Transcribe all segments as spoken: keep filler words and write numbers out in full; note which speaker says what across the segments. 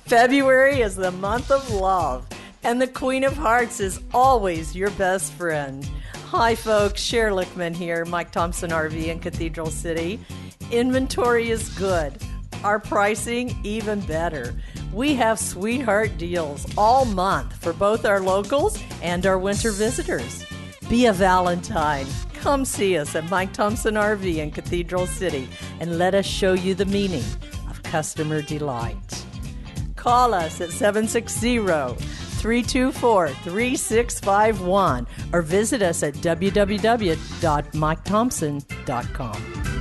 Speaker 1: February is the month of love, and the Queen of Hearts is always your best friend. Hi, folks. Cher Lickman here, Mike Thompson R V in Cathedral City. Inventory is good. Our pricing even better. We have sweetheart deals all month for both our locals and our winter visitors. Be a Valentine. Come see us at Mike Thompson R V in Cathedral City and let us show you the meaning of customer delight. Call us at seven six zero, three two four, three six five one or visit us at w w w dot mike thompson dot com.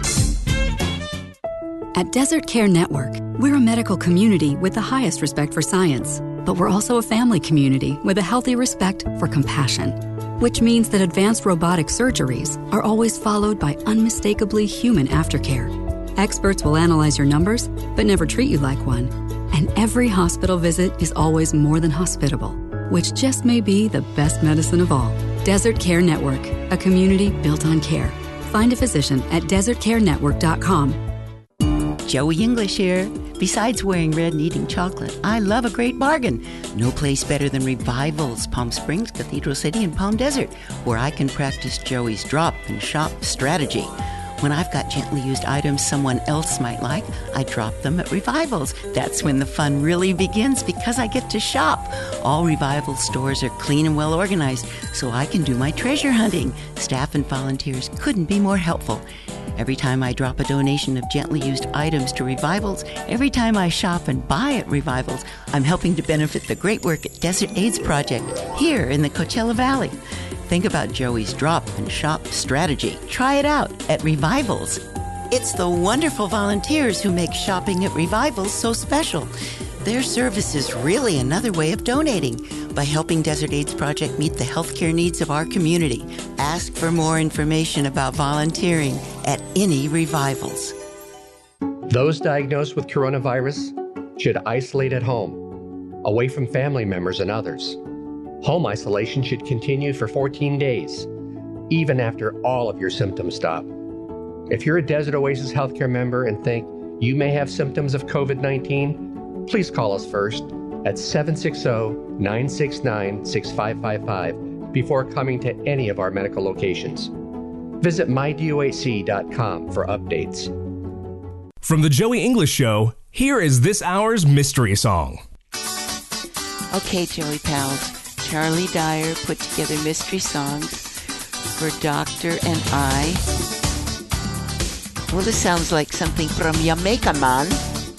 Speaker 2: At Desert Care Network, we're a medical community with the highest respect for science, but we're also a family community with a healthy respect for compassion, which means that advanced robotic surgeries are always followed by unmistakably human aftercare. Experts will analyze your numbers, but never treat you like one. And every hospital visit is always more than hospitable, which just may be the best medicine of all. Desert Care Network, a community built on care. Find a physician at desert care network dot com.
Speaker 3: Joey English here. Besides wearing red and eating chocolate, I love a great bargain. No place better than Revivals, Palm Springs, Cathedral City, and Palm Desert, where I can practice Joey's drop and shop strategy. When I've got gently used items someone else might like, I drop them at Revivals. That's when the fun really begins because I get to shop. All Revival stores are clean and well organized, so I can do my treasure hunting. Staff and volunteers couldn't be more helpful. Every time I drop a donation of gently used items to Revivals, every time I shop and buy at Revivals, I'm helping to benefit the great work at Desert AIDS Project here in the Coachella Valley. Think about Joey's drop and shop strategy. Try it out at Revivals. It's the wonderful volunteers who make shopping at Revivals so special. Their service is really another way of donating by helping Desert AIDS Project meet the healthcare needs of our community. Ask for more information about volunteering at any Revivals.
Speaker 4: Those diagnosed with coronavirus should isolate at home, away from family members and others. Home isolation should continue for fourteen days, even after all of your symptoms stop. If you're a Desert Oasis healthcare member and think you may have symptoms of covid nineteen, please call us first at seven six zero, nine six nine, six five five five before coming to any of our medical locations. Visit my d o h c dot com for updates.
Speaker 5: From the Joey English Show, here is this hour's mystery song.
Speaker 3: Okay, Joey pals, Charlie Dyer put together mystery songs for Doctor and I. Well, this sounds like something from Jamaica, man.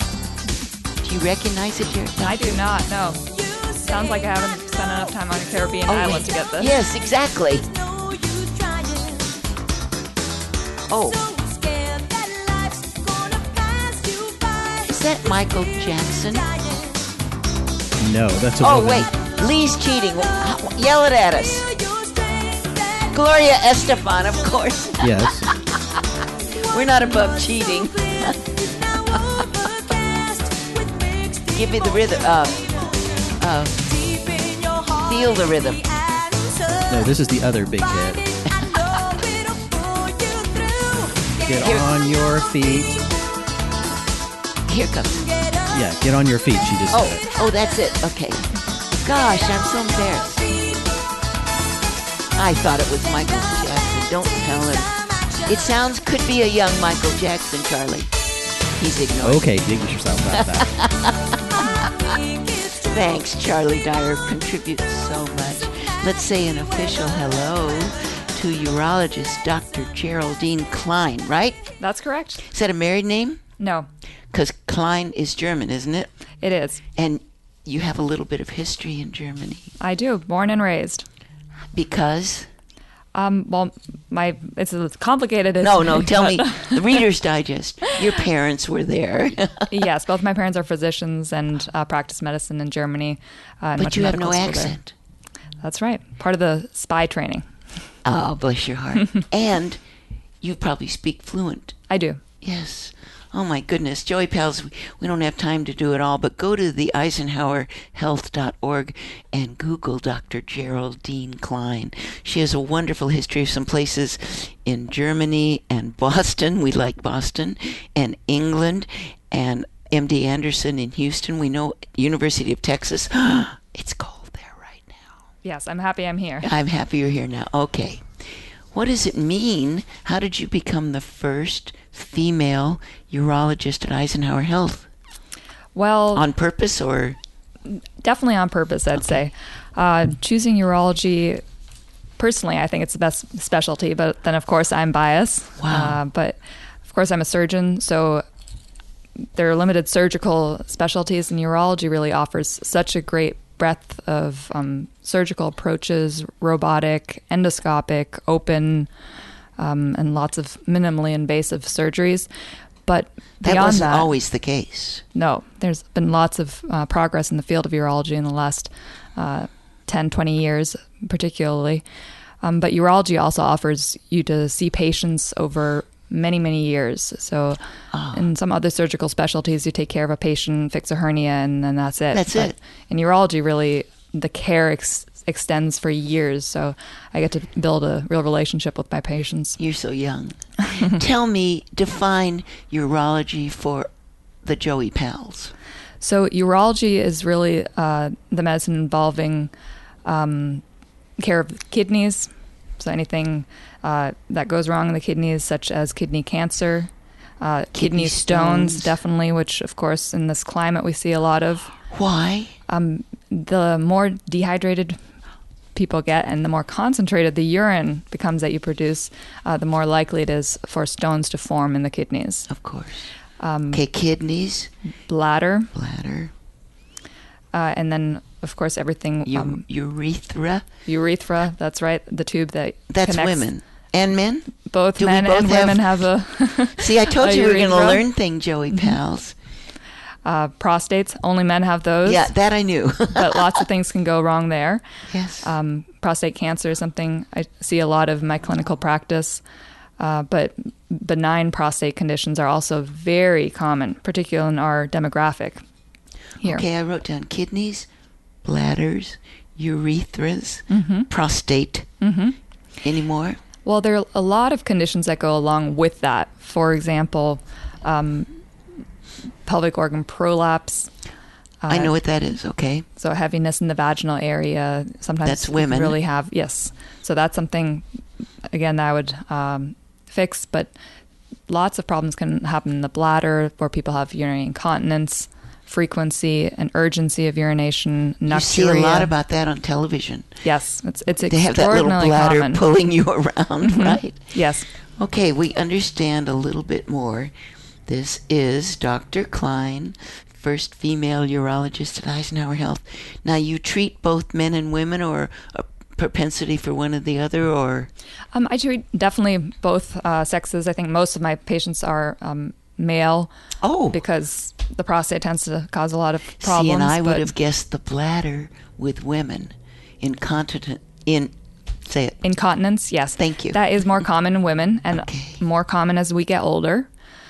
Speaker 3: Do you recognize it, Jared?
Speaker 6: I do not, no. Sounds like I haven't spent enough time on a Caribbean
Speaker 3: oh,
Speaker 6: island to get this.
Speaker 3: Yes, exactly. Oh. Is that Michael Jackson?
Speaker 7: No, that's a
Speaker 3: Oh,
Speaker 7: woman.
Speaker 3: wait. Lee's cheating. Yell it at us. Gloria Estefan, of course.
Speaker 7: Yes.
Speaker 3: We're not above cheating. Give me the rhythm. Uh, uh, feel the rhythm.
Speaker 7: No, this is the other big hit. Get
Speaker 3: Here.
Speaker 7: on your feet.
Speaker 3: Here comes.
Speaker 7: Yeah, get on your feet. She just
Speaker 3: Oh,
Speaker 7: said it.
Speaker 3: oh, that's it. Okay. Gosh, I'm so embarrassed. I thought it was Michael Jackson. Don't tell him. It sounds, could be a young Michael Jackson, Charlie. He's ignoring.
Speaker 7: Okay, dig yourself out of that.
Speaker 3: Thanks, Charlie Dyer contributes so much. Let's say an official hello to urologist Doctor Geraldine Klein, right?
Speaker 6: That's correct.
Speaker 3: Is that a married name?
Speaker 6: No.
Speaker 3: Because Klein is German, isn't it?
Speaker 6: It is.
Speaker 3: And you have a little bit of history in Germany.
Speaker 6: I do. Born and raised.
Speaker 3: Because?
Speaker 6: Um, well, my it's a complicated history.
Speaker 3: No, no, tell me,
Speaker 6: but-
Speaker 3: the Reader's Digest. Your parents were there.
Speaker 6: Yes, both my parents are physicians and uh, practice medicine in Germany. Uh, and
Speaker 3: But
Speaker 6: went
Speaker 3: you
Speaker 6: to
Speaker 3: have no
Speaker 6: medical school there.
Speaker 3: accent.
Speaker 6: That's right. Part of the spy training.
Speaker 3: Oh, bless your heart. And you probably speak fluent.
Speaker 6: I do.
Speaker 3: Yes. Oh, my goodness. Joey Pals, we don't have time to do it all, but go to the eisenhower health dot org and Google Doctor Geraldine Klein. She has a wonderful history of some places in Germany and Boston. We like Boston. And England. And M D Anderson in Houston. We know University of Texas. It's cold there right now.
Speaker 6: Yes, I'm happy I'm here.
Speaker 3: I'm happy you're here now. Okay. What does it mean? How did you become the first female urologist at Eisenhower Health?
Speaker 6: Well,
Speaker 3: On purpose or?
Speaker 6: definitely on purpose, I'd
Speaker 3: Okay.
Speaker 6: say. Uh, choosing urology, personally, I think it's the best specialty, but then, of course, I'm biased.
Speaker 3: Wow.
Speaker 6: Uh, but, of course, I'm a surgeon, so there are limited surgical specialties, and urology really offers such a great breadth of um, surgical approaches, robotic, endoscopic, open, um, and lots of minimally invasive surgeries. But
Speaker 3: That
Speaker 6: beyond
Speaker 3: wasn't
Speaker 6: that,
Speaker 3: always the case.
Speaker 6: no, there's been lots of uh, progress in the field of urology in the last uh, ten, twenty years, particularly. Um, but urology also offers you to see patients over many, many years. So
Speaker 3: Oh.
Speaker 6: in some other surgical specialties, you take care of a patient, fix a hernia, and then that's it.
Speaker 3: That's
Speaker 6: But
Speaker 3: it.
Speaker 6: in urology, really, the care ex- extends for years. So I get to build a real relationship with my patients.
Speaker 3: You're so young. Tell me, define urology for the Joey pals.
Speaker 6: So urology is really uh, the medicine involving um, care of the kidneys. So anything uh, that goes wrong in the kidneys, such as kidney cancer, uh, kidney,
Speaker 3: Kidney
Speaker 6: stones,
Speaker 3: stones.
Speaker 6: definitely, which of course in this climate we see a lot of.
Speaker 3: Why?
Speaker 6: Um, the more dehydrated people get and the more concentrated the urine becomes that you produce, uh, the more likely it is for stones to form in the kidneys.
Speaker 3: Of course.
Speaker 6: Um,
Speaker 3: Okay, kidneys,
Speaker 6: bladder,
Speaker 3: bladder,
Speaker 6: uh, and then of course everything.
Speaker 3: u-
Speaker 6: Um,
Speaker 3: urethra.
Speaker 6: urethra, that's right, the tube that
Speaker 3: That's
Speaker 6: connects
Speaker 3: women. And men?
Speaker 6: both
Speaker 3: Do we
Speaker 6: men
Speaker 3: both
Speaker 6: and
Speaker 3: have-
Speaker 6: women have a
Speaker 3: See, I told
Speaker 6: a
Speaker 3: you we were going to
Speaker 6: urethra.
Speaker 3: learn things, Joey pals.
Speaker 6: uh, prostates. Only men have those.
Speaker 3: Yeah, that I knew.
Speaker 6: But lots of things can go wrong there.
Speaker 3: Yes.
Speaker 6: Um, prostate cancer is something I see a lot of in my clinical practice. Uh, but benign prostate conditions are also very common, particularly in our demographic here.
Speaker 3: Okay, I wrote down kidneys, bladders, urethras,
Speaker 6: Mm-hmm.
Speaker 3: prostate. Any more?
Speaker 6: Well, there are a lot of conditions that go along with that. For example, um, pelvic organ prolapse.
Speaker 3: I
Speaker 6: uh,
Speaker 3: know what that is, okay?
Speaker 6: So heaviness in the vaginal area. Sometimes
Speaker 3: That's women.
Speaker 6: really have, yes. So that's something, again, that I would um, fix. But lots of problems can happen in the bladder where people have urinary incontinence, frequency and urgency of urination, nocturia.
Speaker 3: You see a lot about that on television.
Speaker 6: Yes, it's it's
Speaker 3: They have that little
Speaker 6: extraordinarily
Speaker 3: bladder
Speaker 6: common.
Speaker 3: pulling you around, right?
Speaker 6: Yes.
Speaker 3: Okay, we understand a little bit more. This is Doctor Klein, first female urologist at Eisenhower Health. Now, you treat both men and women, or a propensity for one or the other, or?
Speaker 6: Um, I treat definitely both uh, sexes. I think most of my patients are um, male.
Speaker 3: Oh.
Speaker 6: Because the prostate tends to cause a lot of problems.
Speaker 3: See, and I would
Speaker 6: but
Speaker 3: have guessed the bladder with women. Incontinent, in, say it.
Speaker 6: Incontinence, yes.
Speaker 3: Thank you.
Speaker 6: That is more common in women and
Speaker 3: Okay.
Speaker 6: more common as we get older.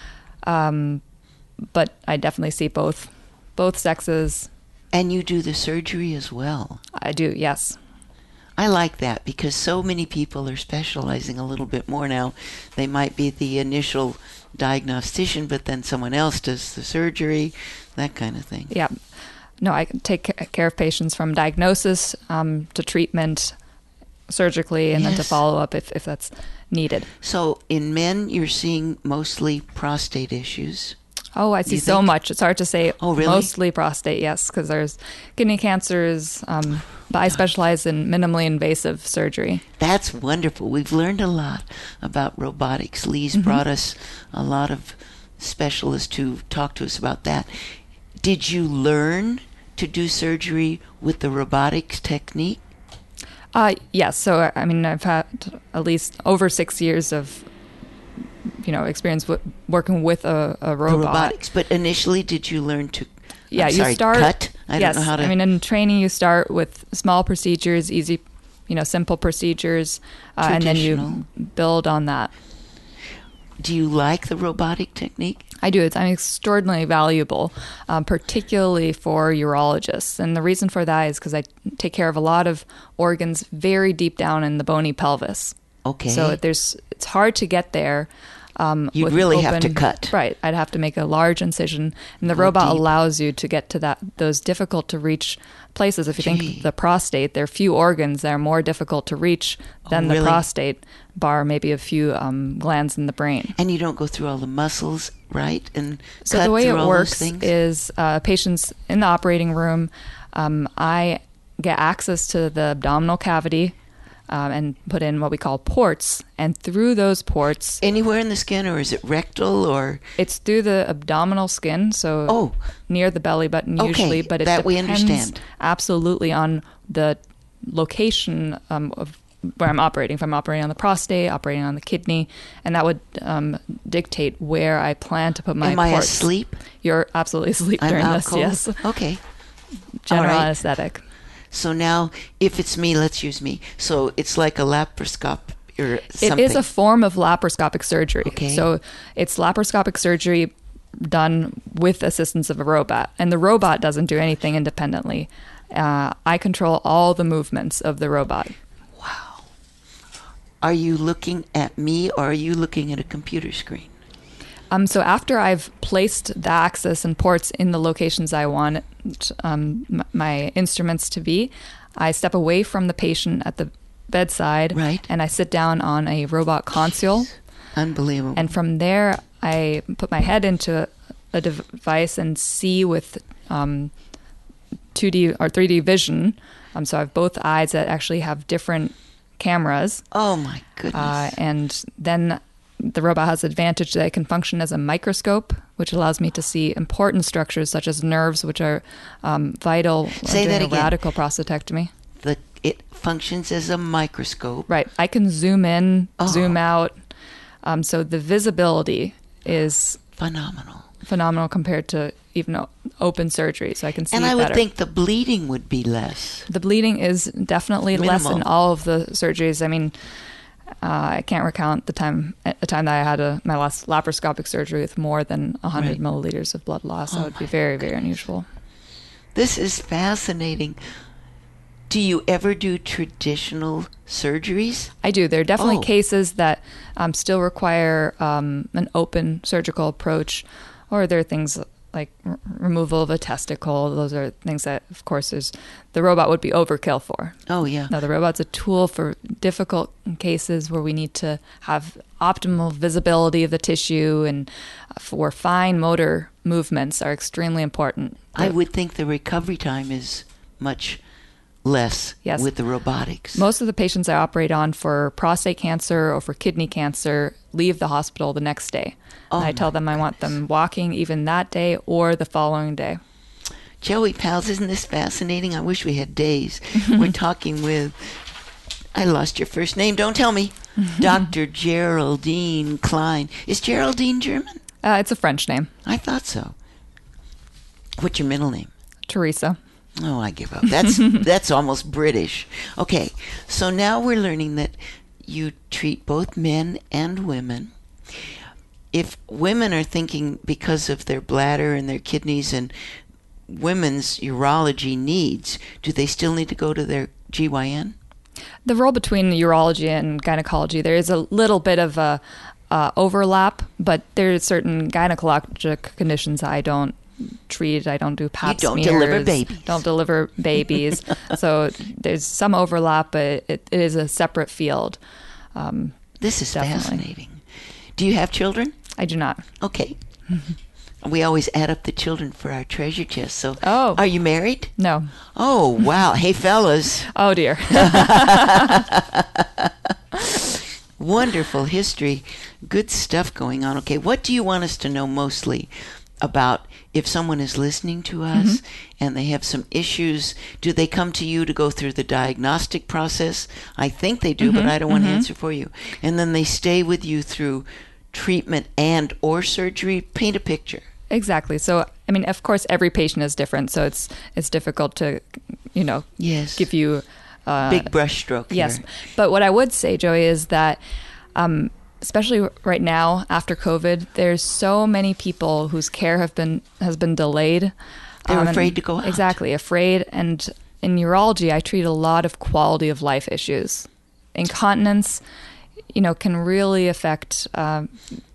Speaker 6: Um, but I definitely see both both sexes.
Speaker 3: And you do the surgery as well.
Speaker 6: I do, yes.
Speaker 3: I like that because so many people are specializing a little bit more now. They might be the initial diagnostician, but then someone else does the surgery, that kind of thing.
Speaker 6: Yeah. No, I take ca- care of patients from diagnosis um, to treatment surgically and then to
Speaker 3: Yes.
Speaker 6: follow up if, if that's needed.
Speaker 3: So in men, you're seeing mostly prostate issues.
Speaker 6: Oh, I see
Speaker 3: You
Speaker 6: so
Speaker 3: think?
Speaker 6: much. It's hard to say.
Speaker 3: Oh, really?
Speaker 6: Mostly prostate, yes, because there's kidney cancers. Um, but I specialize in minimally invasive surgery.
Speaker 3: That's wonderful. We've learned a lot about robotics. Lee's
Speaker 6: Mm-hmm.
Speaker 3: brought us a lot of specialists to talk to us about that. Did you learn to do surgery with the robotics technique?
Speaker 6: Uh, yes. So, I mean, I've had at least over six years of, you know, experience w- working with a, a
Speaker 3: The
Speaker 6: robot.
Speaker 3: robotics. But initially, did you learn to
Speaker 6: Yeah,
Speaker 3: I'm
Speaker 6: you
Speaker 3: sorry,
Speaker 6: start.
Speaker 3: cut? I
Speaker 6: yes,
Speaker 3: don't know how to.
Speaker 6: I mean, in training, you start with small procedures, easy, you know, simple procedures, uh, and then
Speaker 3: Traditional.
Speaker 6: you build on that.
Speaker 3: do you like the robotic technique?
Speaker 6: I do. It's I'm extraordinarily valuable, um, particularly for urologists. And the reason for that is because I take care of a lot of organs very deep down in the bony pelvis.
Speaker 3: Okay.
Speaker 6: So there's it's hard to get there Um,
Speaker 3: You'd
Speaker 6: with
Speaker 3: really have to
Speaker 6: open-
Speaker 3: cut.
Speaker 6: Right. I'd have to make a large incision. And the
Speaker 3: Go
Speaker 6: robot
Speaker 3: deep.
Speaker 6: allows you to get to that those difficult to reach places. If you
Speaker 3: Gee.
Speaker 6: think the prostate, there are few organs that are more difficult to reach than
Speaker 3: Oh,
Speaker 6: the
Speaker 3: really?
Speaker 6: prostate, bar maybe a few um, glands in the brain.
Speaker 3: And you don't go through all the muscles, right? And
Speaker 6: So
Speaker 3: cut
Speaker 6: the way
Speaker 3: through
Speaker 6: it
Speaker 3: all those
Speaker 6: works
Speaker 3: things?
Speaker 6: is uh, patients in the operating room, um, I get access to the abdominal cavity um, and put in what we call ports. And through those ports,
Speaker 3: Anywhere in the skin, or is it rectal, or
Speaker 6: it's through the abdominal skin, so
Speaker 3: Oh.
Speaker 6: near the belly button
Speaker 3: Okay,
Speaker 6: usually. But it
Speaker 3: that we
Speaker 6: depends
Speaker 3: understand.
Speaker 6: absolutely on the location um, of where I'm operating. If I'm operating on the prostate, operating on the kidney, and that would um, dictate where I plan to put my
Speaker 3: am I
Speaker 6: ports.
Speaker 3: asleep?
Speaker 6: You're absolutely asleep
Speaker 3: I'm
Speaker 6: during
Speaker 3: out
Speaker 6: this.
Speaker 3: cold?
Speaker 6: Yes,
Speaker 3: Okay.
Speaker 6: general
Speaker 3: All right.
Speaker 6: anesthetic.
Speaker 3: So now, if it's me, let's use me. So it's like a laparoscope or something.
Speaker 6: It is a form of laparoscopic surgery.
Speaker 3: Okay.
Speaker 6: So it's laparoscopic surgery done with assistance of a robot, and the robot doesn't do anything independently. Uh, I control all the movements of the robot.
Speaker 3: Are you looking at me, or are you looking at a computer screen?
Speaker 6: Um, so after I've placed the axis and ports in the locations I want um, m- my instruments to be, I step away from the patient at the bedside,
Speaker 3: Right.
Speaker 6: and I sit down on a robot console.
Speaker 3: Unbelievable.
Speaker 6: And from there, I put my head into a device and see with um, two D or three D vision. Um, so I have both eyes that actually have different cameras.
Speaker 3: oh my goodness.
Speaker 6: Uh, and then the robot has the advantage that it can function as a microscope, which allows me to see important structures such as nerves, which are um, vital
Speaker 3: Say
Speaker 6: during
Speaker 3: that
Speaker 6: a
Speaker 3: again.
Speaker 6: radical prostatectomy.
Speaker 3: the, it functions as a microscope.
Speaker 6: Right. I can zoom in,
Speaker 3: Oh.
Speaker 6: zoom out. Um, so the visibility is
Speaker 3: Phenomenal.
Speaker 6: phenomenal compared to even o- open surgery. So I can see
Speaker 3: And I would
Speaker 6: better.
Speaker 3: think the bleeding would be less.
Speaker 6: The bleeding is definitely less in
Speaker 3: Minimal.
Speaker 6: all of the surgeries. I mean, uh, I can't recount the time the time that I had a, my last laparoscopic surgery with more than one hundred
Speaker 3: Right.
Speaker 6: milliliters of blood loss. That
Speaker 3: Oh
Speaker 6: would be
Speaker 3: my
Speaker 6: very, very unusual.
Speaker 3: This is fascinating. Do you ever do traditional surgeries?
Speaker 6: I do. There are definitely
Speaker 3: Oh.
Speaker 6: cases that um, still require um, an open surgical approach, or there are things like r- removal of a testicle. Those are things that, of course, is the robot would be overkill for.
Speaker 3: Oh, yeah.
Speaker 6: Now, the robot's a tool for difficult cases where we need to have optimal visibility of the tissue, and uh, for fine motor movements are extremely important.
Speaker 3: I would think the recovery time is much less
Speaker 6: Yes.
Speaker 3: with the robotics.
Speaker 6: Most of the patients I operate on for prostate cancer or for kidney cancer leave the hospital the next day.
Speaker 3: Oh,
Speaker 6: And I tell
Speaker 3: my
Speaker 6: them I want them walking even that day or the following day.
Speaker 3: Joey Pals, isn't this fascinating? I wish we had days. We're talking with, I lost your first name, don't tell me, Doctor Geraldine Klein. Is Geraldine German?
Speaker 6: Uh, it's a French name,
Speaker 3: I thought so. What's your middle name?
Speaker 6: Teresa.
Speaker 3: Oh, I give up. That's that's almost British. Okay, so now we're learning that you treat both men and women. If women are thinking because of their bladder and their kidneys and women's urology needs, do they still need to go to their G Y N?
Speaker 6: The role between urology and gynecology, there is a little bit of a uh, overlap, but there are certain gynecologic conditions I don't treat. I don't do pap
Speaker 3: You don't
Speaker 6: smears,
Speaker 3: deliver babies.
Speaker 6: Don't deliver babies. So there's some overlap, but it, it is a separate field. Um,
Speaker 3: This is
Speaker 6: Definitely.
Speaker 3: fascinating. Do you have children?
Speaker 6: I do not.
Speaker 3: Okay. We always add up the children for our treasure chest. So,
Speaker 6: Oh.
Speaker 3: are you married?
Speaker 6: No.
Speaker 3: Oh, wow. Hey, fellas.
Speaker 6: Oh dear.
Speaker 3: Wonderful history. Good stuff going on. Okay, what do you want us to know mostly about if someone is listening to us
Speaker 6: Mm-hmm.
Speaker 3: and they have some issues? Do they come to you to go through the diagnostic process? I think they do, but
Speaker 6: Mm-hmm.
Speaker 3: I don't want to answer for you. And then they stay with you through treatment and or surgery. Paint a picture.
Speaker 6: Exactly. So, I mean, of course, every patient is different, so it's it's difficult to, you know,
Speaker 3: Yes.
Speaker 6: give you uh,
Speaker 3: Big brush stroke
Speaker 6: Yes,
Speaker 3: here.
Speaker 6: but what I would say, Joey, is that um, especially right now after COVID, there's so many people whose care have been has been delayed.
Speaker 3: They're
Speaker 6: and-
Speaker 3: afraid to go out.
Speaker 6: Exactly, afraid. And in urology, I treat a lot of quality of life issues. Incontinence, you know, can really affect uh,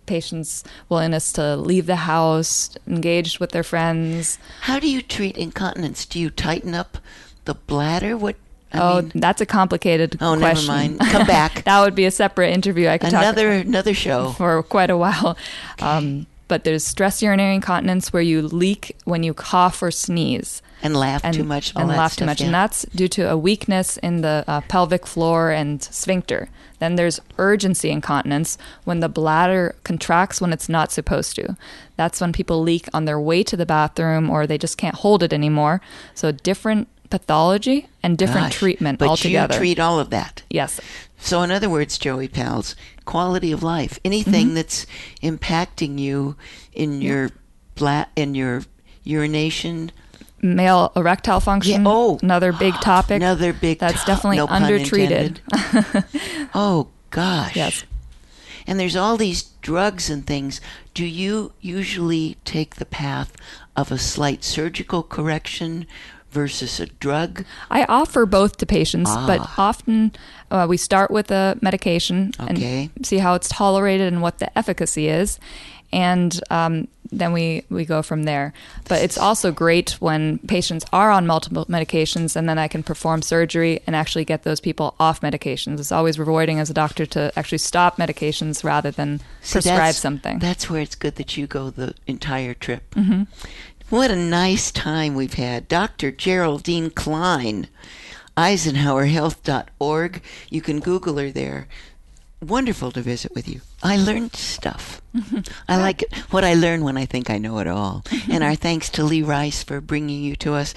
Speaker 6: patients' willingness to leave the house, engaged with their friends.
Speaker 3: How do you treat incontinence? Do you tighten up the bladder? What? I
Speaker 6: oh,
Speaker 3: mean,
Speaker 6: that's a complicated
Speaker 3: oh,
Speaker 6: question.
Speaker 3: never mind. Come back.
Speaker 6: That would be a separate interview. I could
Speaker 3: another
Speaker 6: talk
Speaker 3: another show
Speaker 6: for quite a while. Okay. Um, but there's stress urinary incontinence where you leak when you cough or sneeze.
Speaker 3: And laugh
Speaker 6: and,
Speaker 3: too much.
Speaker 6: And
Speaker 3: all
Speaker 6: laugh
Speaker 3: that
Speaker 6: too
Speaker 3: stuff,
Speaker 6: much.
Speaker 3: yeah.
Speaker 6: And that's due to a weakness in the uh, pelvic floor and sphincter. Then there's urgency incontinence when the bladder contracts when it's not supposed to. That's when people leak on their way to the bathroom or they just can't hold it anymore. So different pathology and different
Speaker 3: Gosh,
Speaker 6: treatment
Speaker 3: but
Speaker 6: altogether.
Speaker 3: you treat all of that.
Speaker 6: Yes.
Speaker 3: So in other words, Joey Pals, quality of life, anything
Speaker 6: Mm-hmm.
Speaker 3: that's impacting you in your bla- in your urination,
Speaker 6: Male erectile function,
Speaker 3: Yeah, oh.
Speaker 6: another big topic.
Speaker 3: another big
Speaker 6: That's
Speaker 3: to-
Speaker 6: definitely
Speaker 3: no pun
Speaker 6: undertreated.
Speaker 3: intended. Oh gosh.
Speaker 6: Yes.
Speaker 3: And there's all these drugs and things. Do you usually take the path of a slight surgical correction versus a drug?
Speaker 6: I offer both to patients,
Speaker 3: Ah.
Speaker 6: but often uh, we start with a medication
Speaker 3: Okay.
Speaker 6: and see how it's tolerated and what the efficacy is. And um, then we, we go from there. But it's also great when patients are on multiple medications and then I can perform surgery and actually get those people off medications. It's always rewarding as a doctor to actually stop medications rather than
Speaker 3: See,
Speaker 6: prescribe
Speaker 3: that's-
Speaker 6: something.
Speaker 3: That's where it's good that you go the entire trip.
Speaker 6: Mm-hmm.
Speaker 3: What a nice time we've had. Doctor Geraldine Klein, Eisenhower Health dot org. You can Google her there. Wonderful to visit with you. I learned stuff. I like it. What I learn when I think I know it all. And our thanks to Lee Rice for bringing you to us.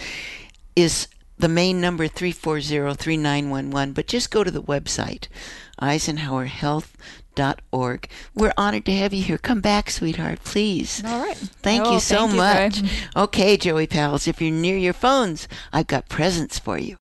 Speaker 3: Is the main number three four zero, three nine one one, but just go to the website, Eisenhower Health dot org. We're honored to have you here. Come back, sweetheart, please.
Speaker 6: All right.
Speaker 3: Thank
Speaker 6: Oh,
Speaker 3: you so
Speaker 6: thank you,
Speaker 3: much.
Speaker 6: Joy.
Speaker 3: Okay, Joey Pals, if you're near your phones, I've got presents for you.